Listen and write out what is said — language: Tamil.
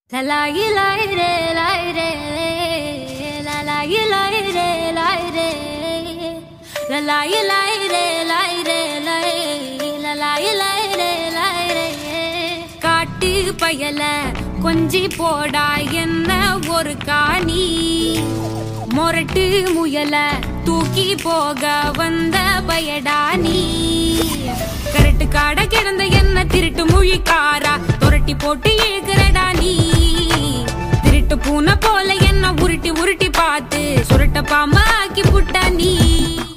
La la la re la re la la la re la re la la la re la re la la la re la re காட்டு பயல கொஞ்சி போடா என்ன ஒரு காணி மொரட்டு முயல தூக்கி போக வந்த பயடா நீ கரட்டு காட கிடந்த என்ன திருட்டு முழிக்காரா தொரட்டி போட்டு இழுக்கிறடா நீ திருட்டு பூனை போல என்ன உருட்டி உருட்டி பார்த்து சுருட்ட பாம்பா ஆக்கி புட்டா நீ